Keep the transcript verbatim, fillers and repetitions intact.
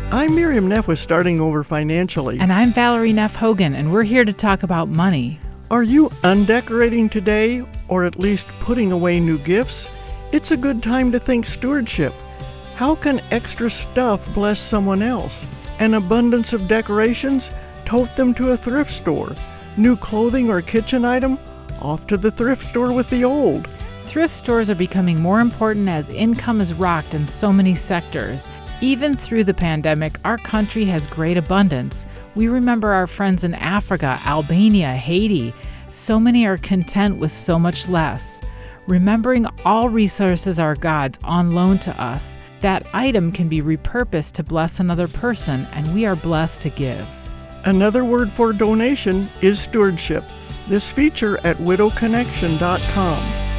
I'm Miriam Neff with Starting Over Financially. And I'm Valerie Neff Hogan, and we're here to talk about money. Are you undecorating today, or at least putting away new gifts? It's a good time to think stewardship. How can extra stuff bless someone else? An abundance of decorations? Tote them to a thrift store. New clothing or kitchen item? Off to the thrift store with the old. Thrift stores are becoming more important as income is rocked in so many sectors. Even through the pandemic, our country has great abundance. We remember our friends in Africa, Albania, Haiti. So many are content with so much less. Remembering all resources are God's on loan to us, that item can be repurposed to bless another person, and we are blessed to give. Another word for donation is stewardship. This feature at widow connection dot com.